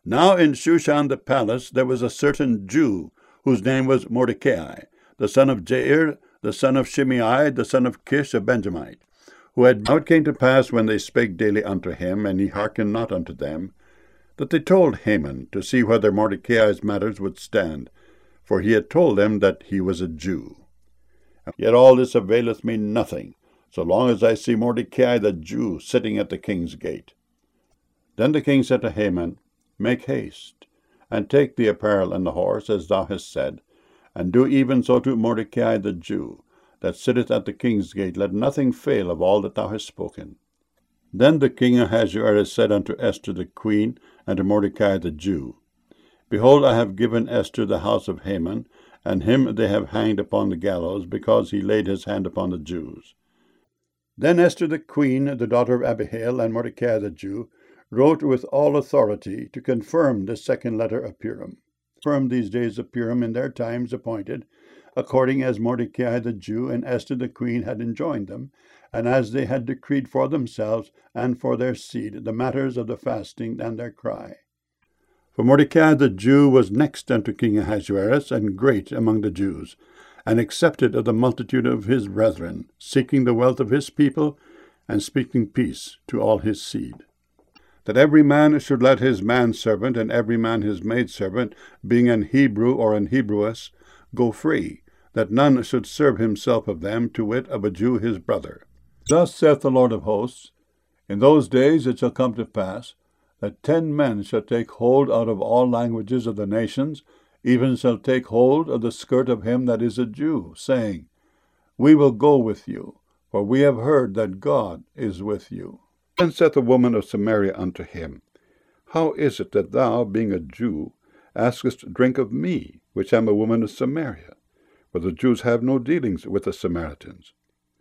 Now in Shushan the palace there was a certain Jew, whose name was Mordecai, the son of Jair, the son of Shimei, the son of Kish, a Benjamite, who had. Now it came to pass, when they spake daily unto him, and he hearkened not unto them, that they told Haman to see whether Mordecai's matters would stand, for he had told them that he was a Jew. Yet all this availeth me nothing, so long as I see Mordecai the Jew sitting at the king's gate. Then the king said to Haman, Make haste, and take the apparel and the horse, as thou hast said, and do even so to Mordecai the Jew, that sitteth at the king's gate. Let nothing fail of all that thou hast spoken. Then the king Ahasuerus said unto Esther the queen, and to Mordecai the Jew, Behold, I have given Esther the house of Haman, and him they have hanged upon the gallows, because he laid his hand upon the Jews. Then Esther the queen, the daughter of Abihail, and Mordecai the Jew, wrote with all authority to confirm the second letter of Purim. Confirm these days of Purim in their times appointed, according as Mordecai the Jew and Esther the queen had enjoined them, and as they had decreed for themselves and for their seed the matters of the fasting and their cry. For Mordecai the Jew was next unto King Ahasuerus, and great among the Jews, and accepted of the multitude of his brethren, seeking the wealth of his people, and speaking peace to all his seed. That every man should let his manservant and every man his maidservant, being an Hebrew or an Hebrewess, go free, that none should serve himself of them, to wit, of a Jew his brother. Thus saith the Lord of hosts, In those days it shall come to pass, that 10 men shall take hold out of all languages of the nations, even shall take hold of the skirt of him that is a Jew, saying, We will go with you, for we have heard that God is with you. Then saith the woman of Samaria unto him, How is it that thou, being a Jew, askest drink of me, which am a woman of Samaria? For the Jews have no dealings with the Samaritans.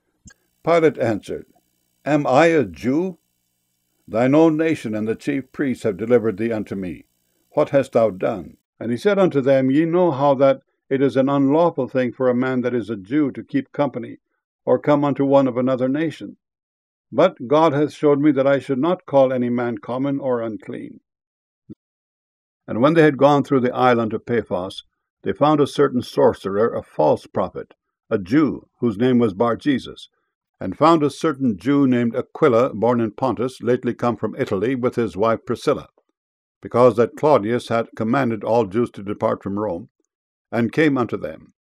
Pilate answered, Am I a Jew? Thine own nation and the chief priests have delivered thee unto me. What hast thou done? And he said unto them, Ye know how that it is an unlawful thing for a man that is a Jew to keep company, or come unto one of another nation. But God hath showed me that I should not call any man common or unclean. And when they had gone through the isle unto Paphos, they found a certain sorcerer, a false prophet, a Jew, whose name was Bar-Jesus, and found a certain Jew named Aquila, born in Pontus, lately come from Italy, with his wife Priscilla, because that Claudius had commanded all Jews to depart from Rome, and came unto them.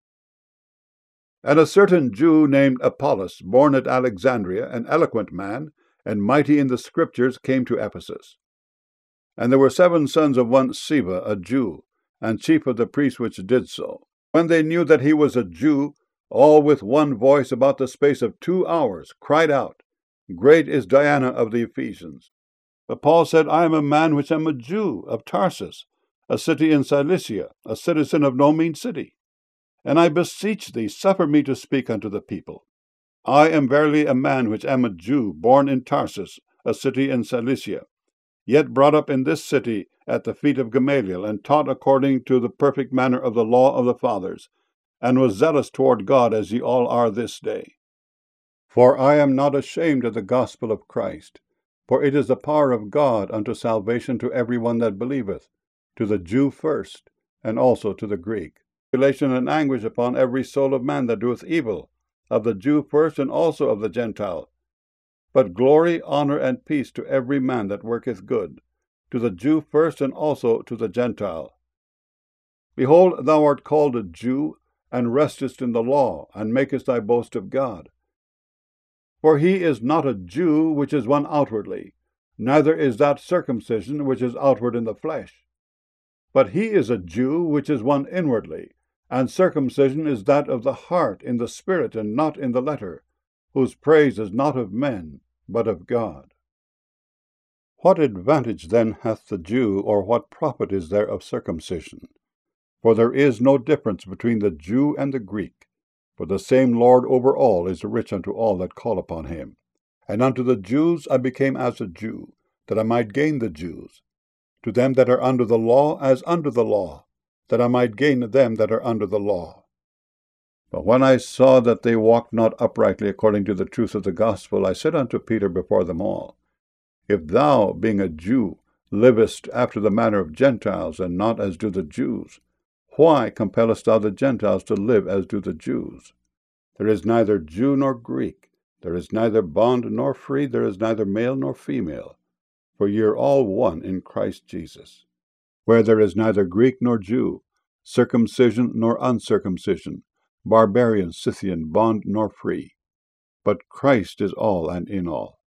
And a certain Jew named Apollos, born at Alexandria, an eloquent man, and mighty in the Scriptures, came to Ephesus. And there were 7 sons of one Sceva, a Jew, and chief of the priests which did so. When they knew that he was a Jew, all with one voice about the space of 2 hours cried out, Great is Diana of the Ephesians. But Paul said, I am a man which am a Jew, of Tarsus, a city in Cilicia, a citizen of no mean city. And I beseech thee, suffer me to speak unto the people. I am verily a man which am a Jew, born in Tarsus, a city in Cilicia, yet brought up in this city at the feet of Gamaliel, and taught according to the perfect manner of the law of the fathers, and was zealous toward God, as ye all are this day. For I am not ashamed of the gospel of Christ, for it is the power of God unto salvation to every one that believeth, to the Jew first, and also to the Greek. Tribulation and anguish upon every soul of man that doeth evil, of the Jew first, and also of the Gentile. But glory, honor, and peace to every man that worketh good, to the Jew first, and also to the Gentile. Behold, thou art called a Jew, and restest in the law, and makest thy boast of God. For he is not a Jew which is one outwardly, neither is that circumcision which is outward in the flesh. But he is a Jew which is one inwardly, and circumcision is that of the heart in the spirit, and not in the letter, whose praise is not of men, but of God. What advantage then hath the Jew, or what profit is there of circumcision? For there is no difference between the Jew and the Greek, for the same Lord over all is rich unto all that call upon him. And unto the Jews I became as a Jew, that I might gain the Jews. To them that are under the law, as under the law, that I might gain them that are under the law. But when I saw that they walked not uprightly according to the truth of the gospel, I said unto Peter before them all, If thou, being a Jew, livest after the manner of Gentiles, and not as do the Jews? Why compellest thou the Gentiles to live as do the Jews? There is neither Jew nor Greek, there is neither bond nor free, there is neither male nor female, for ye are all one in Christ Jesus. Where there is neither Greek nor Jew, circumcision nor uncircumcision, barbarian, Scythian, bond nor free, but Christ is all and in all.